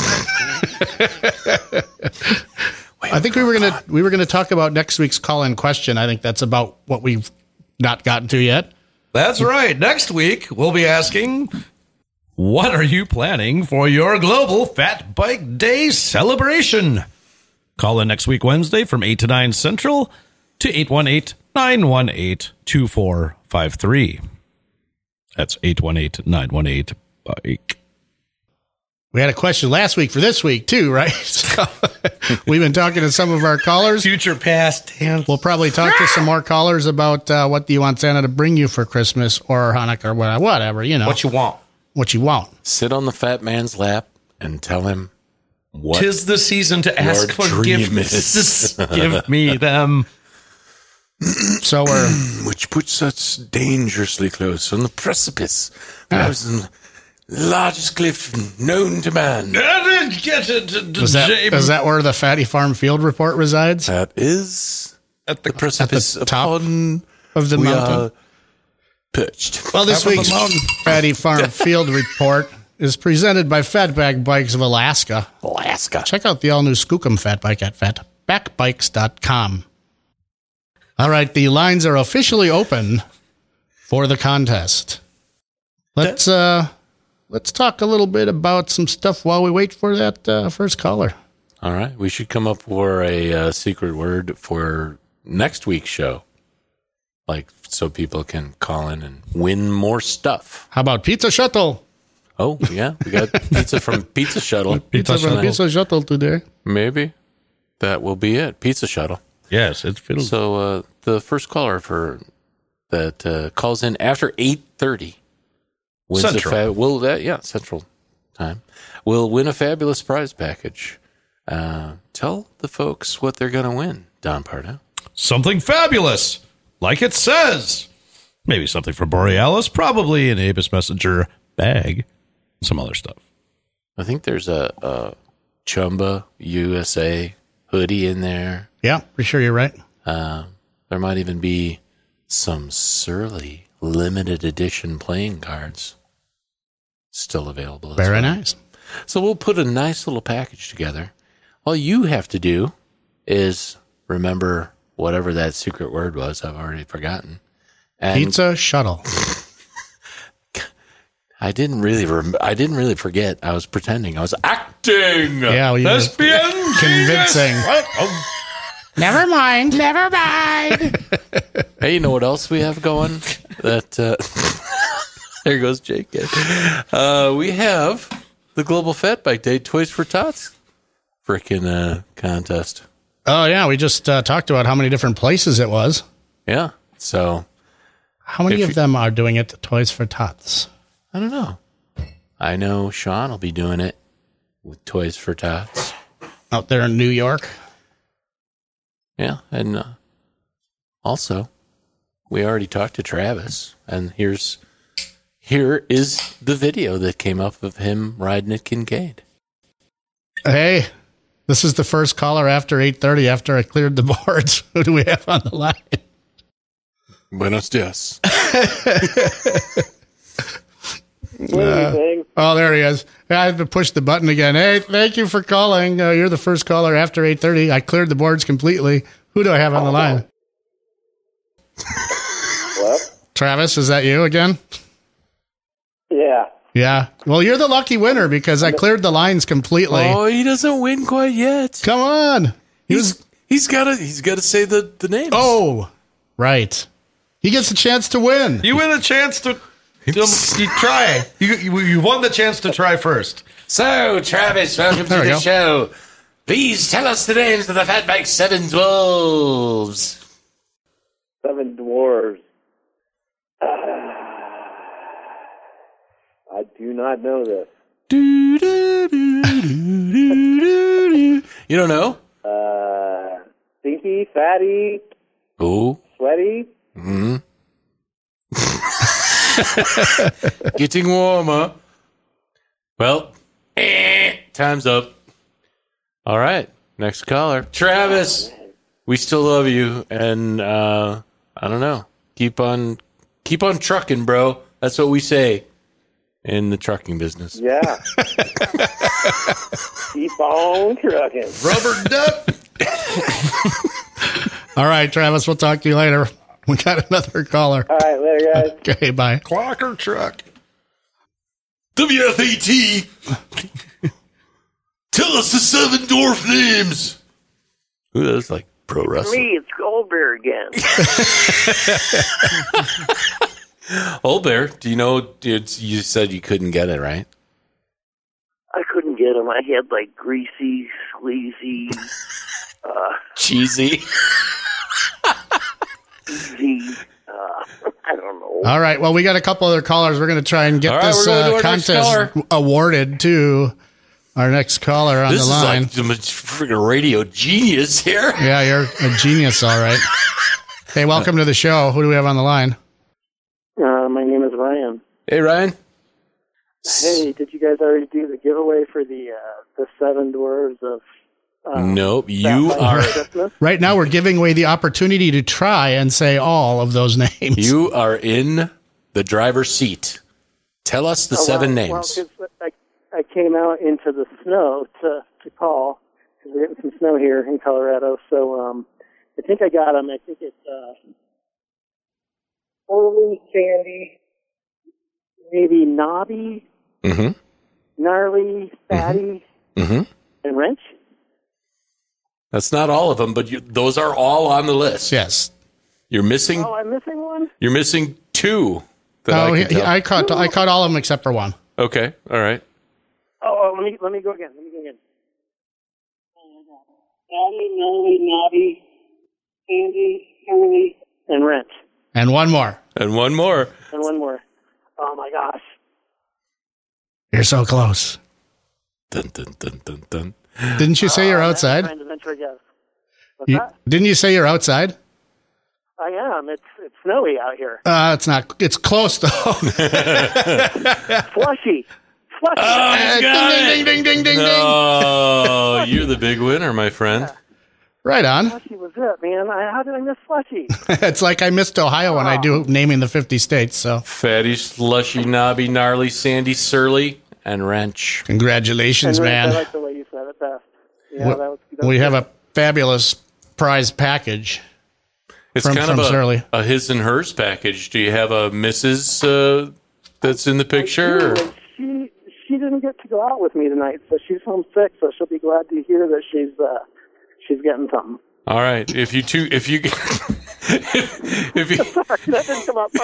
I think we were gonna we were gonna talk about next week's call-in question. I think that's about what we've not gotten to yet. That's right. Next week we'll be asking, what are you planning for your global Fat Bike Day celebration? Call in next week Wednesday from eight to nine Central to eight one eight, nine one eight, two four five three. That's eight one eight, nine one eight, bike. We had a question last week for this week, too, right? So we've been talking to some of our callers. Future, past, tense. We'll probably talk to some more callers about uh, what do you want Santa to bring you for Christmas or Hanukkah or whatever, whatever, you know. What you want. What you want. Sit on the fat man's lap and tell him what Tis the season to ask for gifts. Give me them. So we're... Which puts us dangerously close on the precipice. Yeah. largest cliff known to man. I didn't get it. To Is that, James. is that where the Fatty Farm Field Report resides? That is At the, the precipice at the top upon of the we mountain? are perched. Well, this top of the week's mountain. Fatty Farm Field Report is presented by Fatback Bikes of Alaska. Alaska. Check out the all-new Skookum Fat Bike at fat back bikes dot com. All right, the lines are officially open for the contest. Let's uh, let's talk a little bit about some stuff while we wait for that uh, first caller. All right. We should come up for a uh, secret word for next week's show. Like, so people can call in and win more stuff. How about Pizza Shuttle? Oh, yeah. We got pizza from Pizza Shuttle. Pizza from Shuttle. Pizza Shuttle today. Maybe. That will be it. Pizza Shuttle. Yes, it's filled. So uh, the first caller for that uh, calls in after eight thirty wins Central. a fa- will that yeah Central time will win a fabulous prize package. Uh, tell the folks what they're going to win, Don Pardo. Something fabulous, like it says. Maybe something from Borealis, probably an Avis Messenger bag, some other stuff. I think there's a, a Chumba U S A hoodie in there. Yeah, pretty sure you're right. Uh, there might even be some Surly limited edition playing cards still available. as Very well. nice. So we'll put a nice little package together. All you have to do is remember whatever that secret word was. I've already forgotten. And Pizza Shuttle. I didn't really. Rem- I didn't really forget. I was pretending. I was acting. Yeah, well, you were Thespian convincing. genius. What? Oh, Never mind. Never mind. Hey, you know what else we have going? That uh, there goes Jake. Uh, we have the Global Fat Bike Day Toys for Tots freaking uh, contest. Oh, yeah. We just uh, talked about how many different places it was. Yeah. So How many If of you- them are doing it at Toys for Tots? I don't know. I know Sean will be doing it with Toys for Tots. Out there in New York. Yeah, and uh, also we already talked to Travis, and here's here is the video that came up of him riding at Kincaid. Hey, this is the first caller after eight thirty after I cleared the boards. Who do we have on the line? Buenos dias. Anything. Oh, there he is. I had to push the button again. Hey, thank you for calling. Uh, you're the first caller after eight thirty. I cleared the boards completely. Who do I have on the line? What? Travis, is that you again? Yeah. Yeah. Well, you're the lucky winner because I cleared the lines completely. Oh, he doesn't win quite yet. Come on. He was. He's he's got to he's got to say the the names. Oh, right. He gets a chance to win. you win a chance to, to you try. You, you you won the chance to try first. So, Travis, welcome There to we the go. show. Please tell us the names of the Fat Bike Seven Dwarves. Seven dwarves. Uh, I do not know this. You don't know? Uh, Stinky, Fatty, Ooh. Sweaty. Hmm. Getting warmer. Well, eh, time's up. All right, next caller, Travis. We still love you, and uh, I don't know. Keep on, keep on trucking, bro. That's what we say in the trucking business. Yeah. Keep on trucking. Rubber duck. All right, Travis, we'll talk to you later. We got another caller. All right, later, guys. Okay, bye. Clocker truck. W F A T. Tell us the seven dwarf names. Ooh, that's like pro wrestling. Me, it's Goldberg again. Old Bear, do you know? Dude, you said you couldn't get it, right? I couldn't get him. I had like greasy, sleazy, uh, Cheesy. cheesy, uh, I don't know. All right. Well, we got a couple other callers. We're going to try and get All right, this we're gonna do uh, our next contest caller. awarded to our next caller on This the is line. like some freaking radio genius here. Yeah, you're a genius. All right. Hey, welcome to the show. Who do we have on the line? Uh, my name is Ryan. Hey, Ryan. Hey, did you guys already do the giveaway for the uh, the seven dwarves of? Um, nope, you are. Right now, we're giving away the opportunity to try and say all of those names. You are in the driver's seat. Tell us the oh, seven well, names. Well, 'cause I, I came out into the snow to, to call, because we're getting some snow here in Colorado, so um, I think I got them. I think it's uh, Early, Sandy, maybe Nobby, Mm-hmm. Gnarly, Fatty, Mm-hmm. and Wrench. That's not all of them, but you, those are all on the list. Yes. You're missing. Oh, I'm missing one? You're missing two. That Oh, I, he, can he- tell. I caught I caught all of them except for one. Okay. All right. Oh, oh, let me let me go again. Let me go again. Fatty, Gnarly, Nobby, Sandy, Early, and Wrench. And one more. And one more. And one more. Oh, my gosh. You're so close. Dun, dun, dun, dun, dun. Didn't you say you're Oh, outside? I'm trying to venture a guess. What's You, that? didn't you say you're outside? I am. It's it's snowy out here. Uh, it's not. It's close though. Slushy. Slushy. Oh, Uh, ding, ding, ding, ding, ding, ding. Oh, you're the big winner, my friend. Right on. Slushy was it, man. I, how did I miss Slushy? It's like I missed Ohio when I do naming the fifty states. So Fatty, Slushy, Nobby, Gnarly, Sandy, Surly, and Wrench. congratulations, And Wrench, man. I like the way you said it best. Yeah, we that was, that we was have good. a fabulous prize package. It's From- kind from of a, Surly. a his and hers package. Do you have a Missus Uh, that's in the picture? or- She she didn't get to go out with me tonight, so she's homesick. So she'll be glad to hear that she's uh, she's getting something. All right. If you two, if you, if, if you, Sorry, that didn't come out.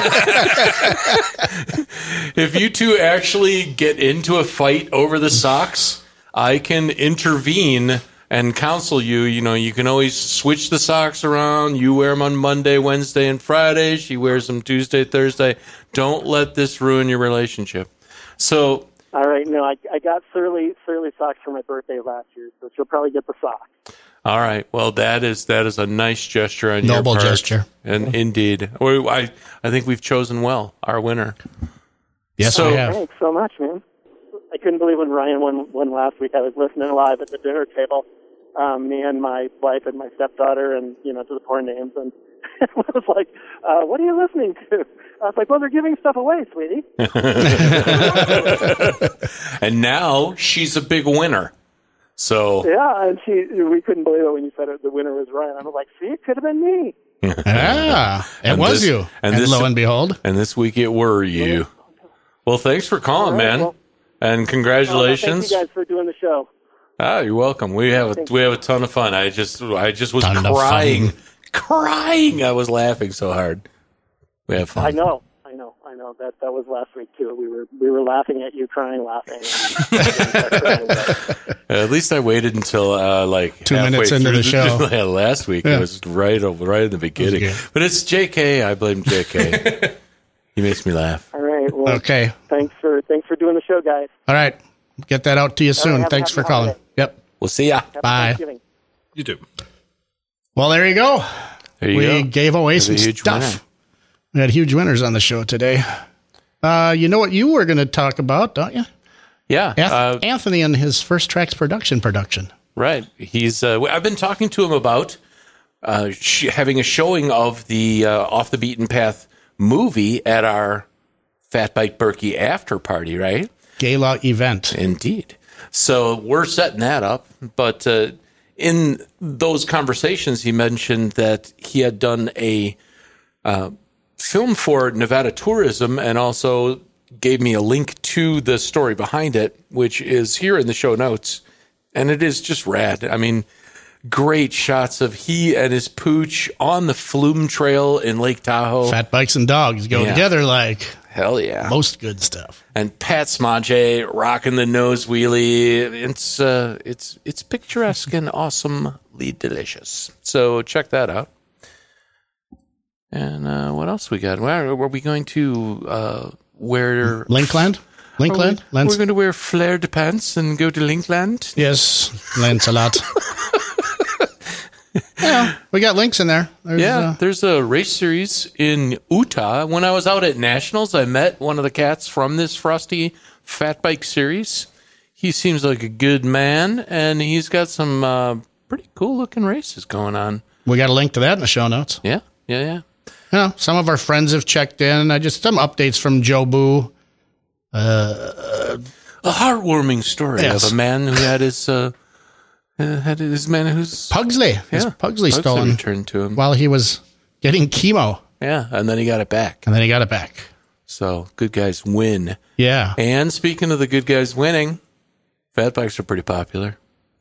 if you two actually get into a fight over the socks, I can intervene and counsel you. You know, you can always switch the socks around. You wear them on Monday, Wednesday, and Friday. She wears them Tuesday, Thursday. Don't let this ruin your relationship. So, All right, no, I I got Surly Surly socks for my birthday last year, so she'll probably get the socks. all right. Well, that is that is a nice gesture on Noble your part. gesture. And indeed, we, I I think we've chosen well our winner. Yes, So- we have. Thanks so much, man. I couldn't believe when Ryan won, won last week. I was listening live at the dinner table, um, me and my wife and my stepdaughter, and, you know, to the poor names. And I was like, uh, what are you listening to? I was like, well, they're giving stuff away, sweetie. And now she's a big winner. So Yeah, and she, we couldn't believe it when you said it, the winner was Ryan. I was like, see, it could have been me. Ah, it And was this- you. and And, this- lo and behold. and this week it were you. Well, thanks for calling, All right, man, well- and Oh, congratulations. thank you guys for doing the show. Ah, you're welcome. We have a Thank we have a ton of fun. I just I just was Ton of crying, fun. crying. I was laughing so hard. We have fun. I know, I know, I know. That that was last week too. We were we were laughing at you, crying, laughing. At least I waited until uh, like Two halfway minutes into through the show. Yeah, last week Yeah. it was right over, right in the beginning. good. But it's J K. I blame J K. He makes me laugh. All right. Well, Okay. thanks for thanks for doing the show, guys. All right. Get that out to you soon. have a Thanks happy for calling. holiday. Yep. We'll see ya. Happy Bye. Thanksgiving. You do. Well, there you go. There you we go. gave away There's some a huge stuff. winner. We had huge winners on the show today. Uh, you know what you were going to talk about, don't you? Yeah. Anth- Uh, Anthony and his First Tracks production production. Right. He's. Uh, I've been talking to him about uh, sh- having a showing of the uh, Off the Beaten Path movie at our Fat Bike Berkey after party. Right. Gala event. Indeed. So we're setting that up. But uh, in those conversations, he mentioned that he had done a uh, film for Nevada Tourism and also gave me a link to the story behind it, which is here in the show notes. And it is just rad. I mean, great shots of he and his pooch on the Flume Trail in Lake Tahoe. Fat bikes and dogs go Yeah. together like Hell yeah. most good stuff. And Pat Smajay rocking the nose wheelie. It's uh, it's it's picturesque and awesomely delicious. So check that out. And uh, what else we got? Where were we going to uh, wear? Linkland? Linkland? Are we, Lance- we're going to wear flared pants and go to Linkland. Yes, Lancelot. Yeah, we got links in there. There's, yeah, uh, there's a race series in Utah. When I was out at Nationals, I met one of the cats from this Frosty Fat Bike series. He seems like a good man, and he's got some uh, pretty cool-looking races going on. we got a link to that in the show notes. Yeah, yeah, yeah. You know, some of our friends have checked in. I just some updates from Joe Boo. Uh, a heartwarming story yes. of a man who had his uh, uh, had his man who's Pugsley. His yeah, Pugsley stolen returned to him while he was getting chemo. Yeah, and then he got it back. And then he got it back. So good guys win. Yeah. And speaking of the good guys winning, fat bikes are pretty popular.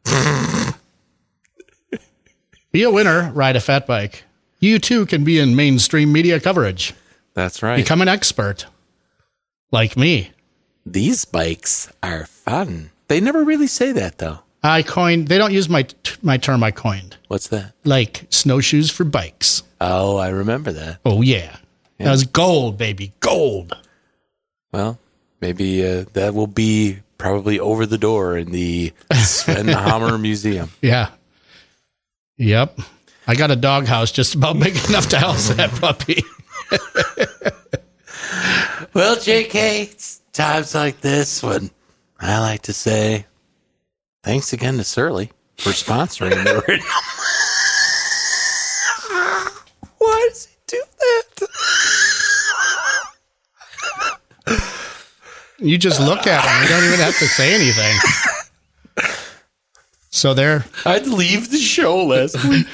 Be a winner, ride a fat bike. You too can be in mainstream media coverage. That's right. Become an expert. Like me. These bikes are fun. They never really say that, though. I coined, they don't use my my term I coined. What's that? Like snowshoes for bikes. Oh, I remember that. Oh, yeah. Yeah. That was gold, baby. Gold. Well, maybe uh, that will be probably over the door in the Sven Hammer Museum. Yeah. Yep. I got a doghouse just about big enough to house that puppy. Well, J K, it's times like this when I like to say thanks again to Surly for sponsoring the radio. Why does he do that? You just look at him. You don't even have to say anything. So there. I'd leave the show last week.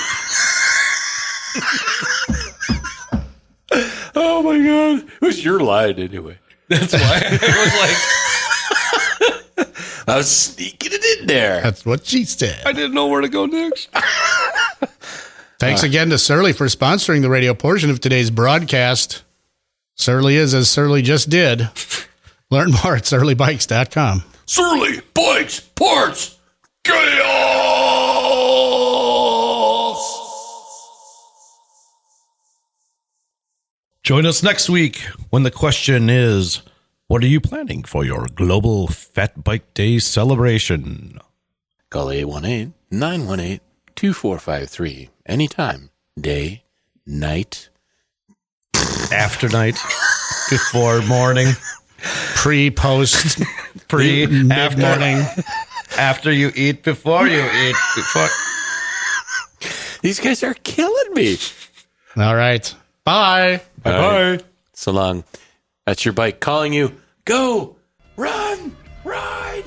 Oh my God. It was your line anyway. That's why I was like, I was sneaking it in there. That's what she said. I didn't know where to go next. Thanks uh, again to Surly for sponsoring the radio portion of today's broadcast. Surly is as Surly just did. Learn more at surly bikes dot com. Surly Bikes Parts Chaos! Join us next week when the question is, what are you planning for your Global Fat Bike Day celebration? Call eight one eight, nine one eight, two four five three anytime, day, night, after night, before morning, pre, post, pre, after morning, after you eat, before you eat, before. These guys are killing me. All right. Bye. Bye bye. So long. That's your bike calling you. Go, run, ride.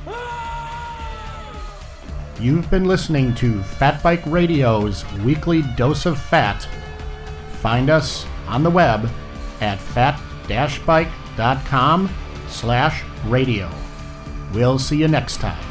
You've been listening to Fat Bike Radio's weekly dose of fat. Find us on the web at fat bike dot com slash radio. We'll see you next time.